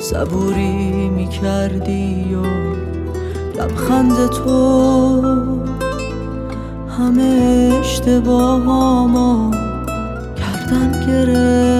صبوری میکردی و لبخند تو همه اشتباهامو گردن گرفت.